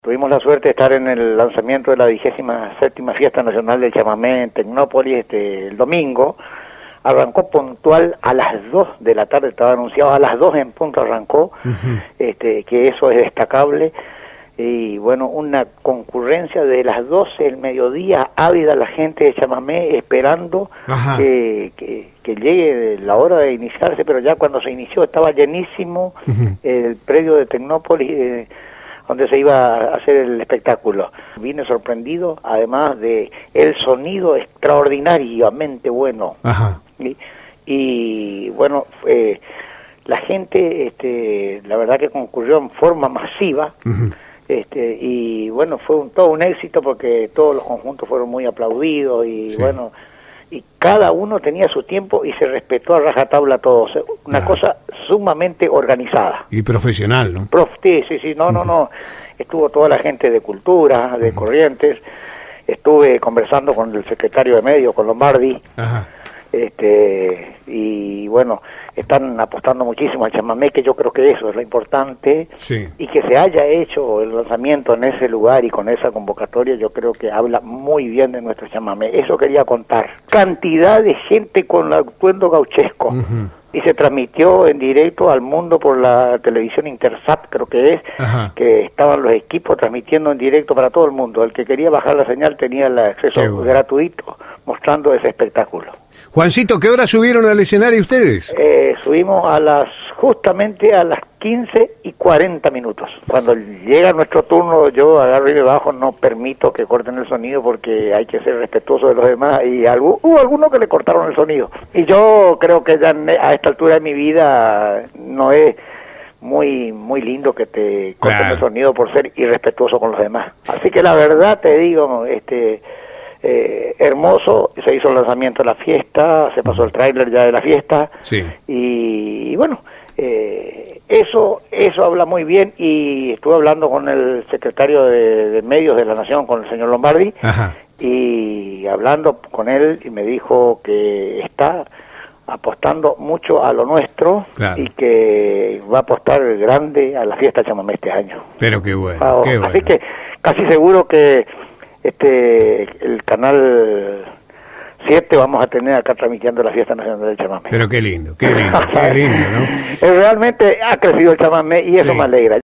Tuvimos la suerte de estar en el lanzamiento de la 27ª Fiesta Nacional del Chamamé en Tecnópolis el domingo. Arrancó puntual a las 2 de la tarde, estaba anunciado, a las 2 en punto arrancó, que eso es destacable. Y bueno, una concurrencia de las 12 del mediodía, ávida la gente de Chamamé esperando que llegue la hora de iniciarse, pero ya cuando se inició estaba llenísimo el predio de Tecnópolis, donde se iba a hacer el espectáculo. Vine sorprendido, además de el sonido extraordinariamente bueno. Y bueno, la gente, la verdad que concurrió en forma masiva, y bueno, fue todo un éxito porque todos los conjuntos fueron muy aplaudidos y bueno, y cada uno tenía su tiempo y se respetó a rajatabla a todos. Una cosa sumamente organizada. Y profesional, ¿no? Sí, no. Estuvo toda la gente de Cultura, de Corrientes. Estuve conversando con el secretario de Medios, con Lombardi. Y bueno, están apostando muchísimo al chamamé, que yo creo que eso es lo importante. Y que se haya hecho el lanzamiento en ese lugar y con esa convocatoria, yo creo que habla muy bien de nuestro chamamé. Eso quería contar. Cantidad de gente con el atuendo gauchesco. Y se transmitió en directo al mundo por la televisión Intersat, creo que es, que estaban los equipos transmitiendo en directo para todo el mundo. El que quería bajar la señal tenía el acceso gratuito, mostrando ese espectáculo. Juancito, ¿qué hora subieron al escenario ustedes? Subimos justamente a las 15:40. Cuando llega nuestro turno, yo agarro y me bajo, no permito que corten el sonido porque hay que ser respetuoso de los demás, y hubo algunos que le cortaron el sonido. Y yo creo que ya a esta altura de mi vida no es muy lindo que te corten el sonido por ser irrespetuoso con los demás. Así que la verdad te digo, hermoso, se hizo el lanzamiento de la fiesta, se pasó el tráiler ya de la fiesta, y bueno, eso habla muy bien. Y estuve hablando con el secretario de Medios de la Nación, con el señor Lombardi, y hablando con él, y me dijo que está apostando mucho a lo nuestro, y que va a apostar grande a la fiesta chamamé este año. Pero qué bueno, qué bueno. Así que casi seguro que el canal 7 vamos a tener acá transmitiendo la fiesta nacional del chamamé. Pero qué lindo, ¿no? Realmente ha crecido el chamamé y eso me alegra.